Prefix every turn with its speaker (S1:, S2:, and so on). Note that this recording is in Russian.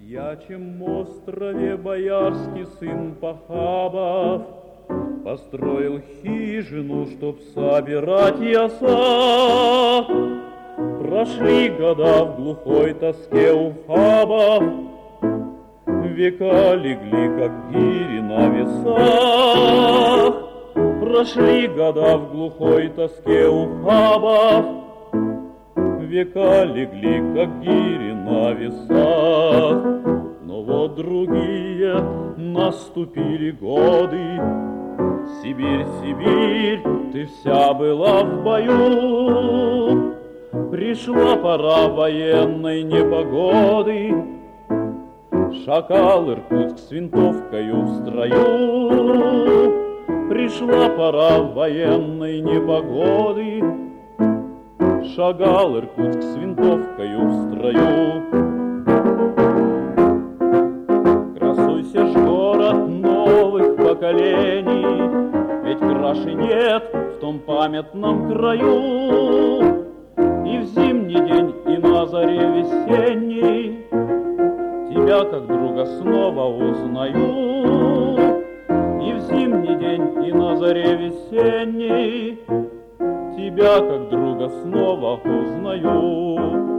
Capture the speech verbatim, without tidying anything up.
S1: ячем острове боярский сын Пахабов построил хижину, чтоб собирать яса. Прошли года в глухой тоске у фабов, века легли, как гири на весах. Прошли года в глухой тоске у фабов, века легли, как гири на весах. Но вот другие наступили годы. Сибирь, Сибирь, ты вся была в бою. Пришла пора военной непогоды. Шакал Иркутск с винтовкою в строю. Пришла пора военной непогоды. Шагал Иркутск с винтовкою в строю. Красуйся ж, город новых поколений, ведь краше нет в том памятном краю. И в зимний день, и на заре весенней тебя как друга снова узнаю. И в зимний день, и на заре весенней тебя как друга снова узнаю.